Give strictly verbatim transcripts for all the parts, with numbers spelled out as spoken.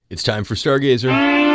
It's time for Stargazer.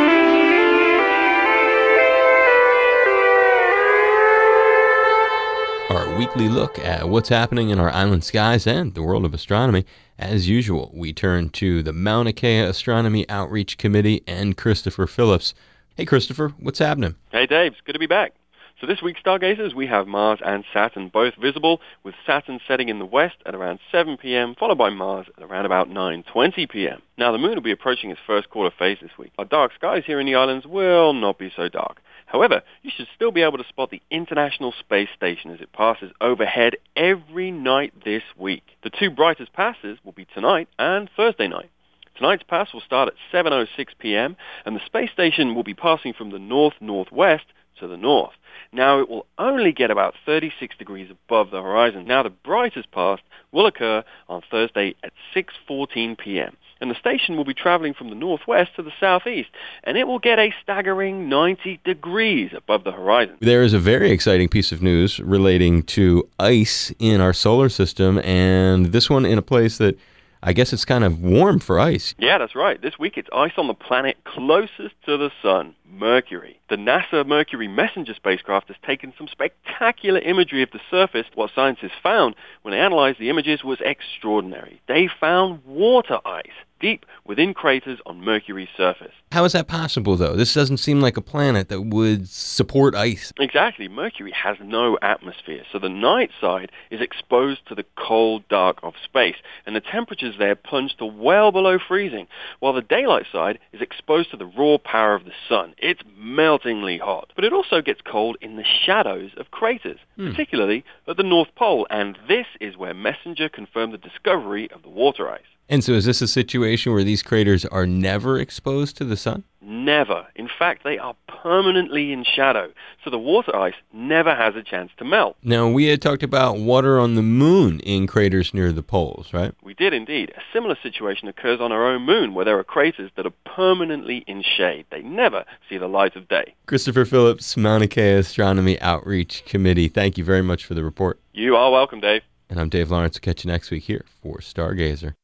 Our weekly look at what's happening in our island skies and the world of astronomy. As usual, we turn to the Mauna Kea Astronomy Outreach Committee and Christopher Phillips. Hey, Christopher, what's happening? Hey, Dave. It's good to be back. So this week's Stargazers, we have Mars and Saturn both visible, with Saturn setting in the west at around seven p.m., followed by Mars at around about nine twenty p.m. Now, the moon will be approaching its first quarter phase this week. Our dark skies here in the islands will not be so dark. However, you should still be able to spot the International Space Station as it passes overhead every night this week. The two brightest passes will be tonight and Thursday night. Tonight's pass will start at seven oh six p.m., and the space station will be passing from the north-northwest to the north. Now, it will only get about thirty-six degrees above the horizon. Now, the brightest pass will occur on Thursday at six fourteen p.m., and the station will be traveling from the northwest to the southeast, and it will get a staggering ninety degrees above the horizon. There is a very exciting piece of news relating to ice in our solar system, and this one in a place that I guess it's kind of warm for ice. Yeah, that's right. This week it's ice on the planet closest to the sun, Mercury. The NASA Mercury Messenger spacecraft has taken some spectacular imagery of the surface. What scientists found when they analyzed the images was extraordinary. They found water ice deep within craters on Mercury's surface. How is that possible, though? This doesn't seem like a planet that would support ice. Exactly. Mercury has no atmosphere, so the night side is exposed to the cold dark of space, and the temperatures there plunge to well below freezing, while the daylight side is exposed to the raw power of the sun. It's meltingly hot, but it also gets cold in the shadows of craters, hmm. particularly at the North Pole, and this is where Messenger confirmed the discovery of the water ice. And so is this a situation where these craters are never exposed to the sun? Never. In fact, they are permanently in shadow, so the water ice never has a chance to melt. Now, we had talked about water on the moon in craters near the poles, right? We did indeed. A similar situation occurs on our own moon, where there are craters that are permanently in shade. They never see the light of day. Christopher Phillips, Mauna Kea Astronomy Outreach Committee. Thank you very much for the report. You are welcome, Dave. And I'm Dave Lawrence. I'll catch you next week here for Stargazer.